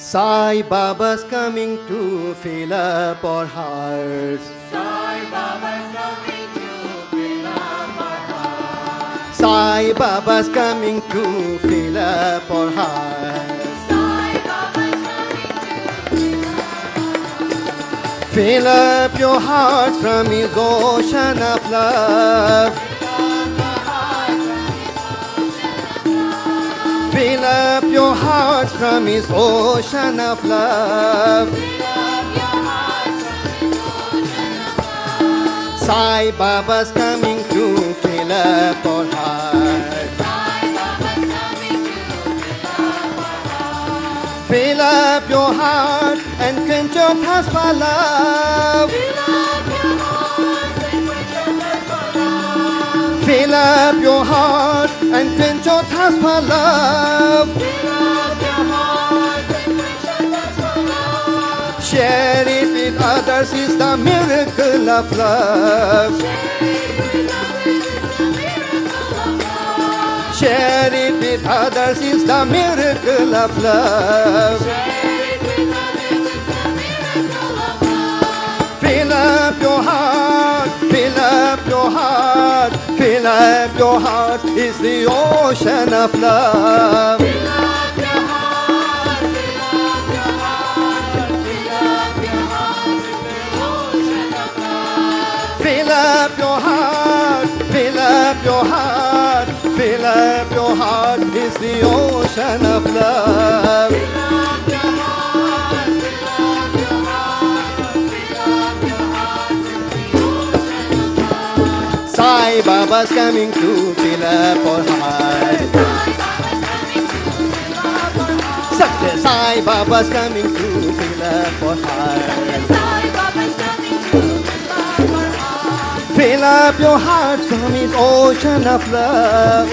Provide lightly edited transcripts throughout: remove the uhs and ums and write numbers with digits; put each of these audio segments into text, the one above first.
Sai Baba's coming to fill up our hearts. Sai Baba's coming to fill up our hearts. Sai Baba's coming to fill up our hearts. Sai Baba's coming to fill up our hearts. Fill up your heart from His ocean of love. Fill up your heart from His ocean of love. Sai Baba's coming to fill up our heart. Fill up your heart and quench your thirst for love. Fill up your heart and quench your thirst for love. Share it with others is the miracle of love. Share it with others is the miracle of love. Fill up your heart, fill up your heart, fill up your heart is the ocean of love. Fill up your heart, fill up your heart, fill up your heart is the ocean of love. Sai Baba's coming to fill up our heart. Sai Baba's coming to fill up our heart. Fill up your heart from His ocean of love.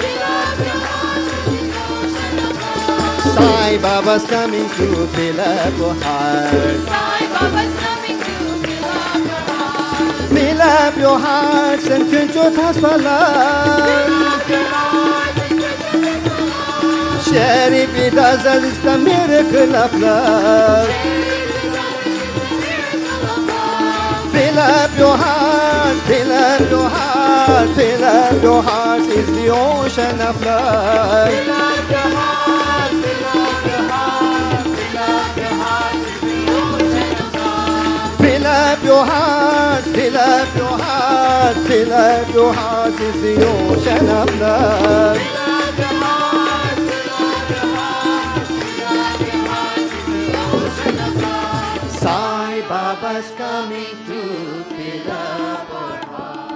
Sai Baba's coming to fill up your heart. Fill up your hearts and quench your thirst for love. Share it with others, it's the miracle of love. Fill up your heart, fill up your heart, fill up your heart is the ocean of love. Fill up your heart, fill up your heart, fill up your heart is the ocean of love. Fill up your heart, fill up your heart, fill up your heart is the ocean of love. Fill up your heart, fill up your heart, fill up your heart is the ocean of love. Sai Baba's coming to fill up our heart.